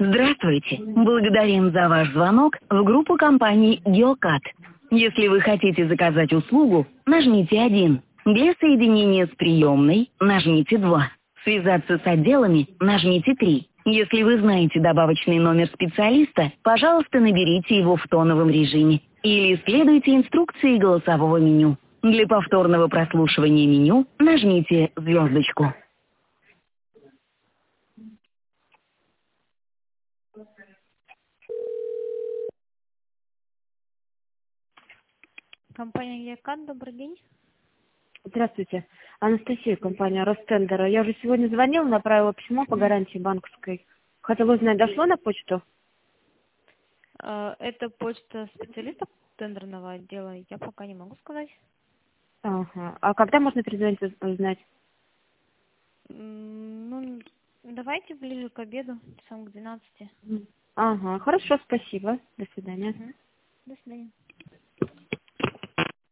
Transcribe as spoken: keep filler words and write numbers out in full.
Здравствуйте. Благодарим за ваш звонок в группу компаний Geocat. Если вы хотите заказать услугу, нажмите один. Для соединения с приемной нажмите два. Связаться с отделами нажмите три. Если вы знаете добавочный номер специалиста, пожалуйста, наберите его в тоновом режиме или следуйте инструкции голосового меню. Для повторного прослушивания меню нажмите звездочку. Компания Якат, добрый день. Здравствуйте. Анастасия, компания Ростендера. Я уже сегодня звонила, направила письмо по гарантии банковской. Хотела узнать, дошло на почту? Э, Это почта специалистов тендерного отдела. Я пока не могу сказать. Ага. А когда можно перезвонить, уз- узнать? М, Ну, давайте ближе к обеду, часам к двенадцати. М. Ага, хорошо, спасибо. До свидания. Мгм. До свидания.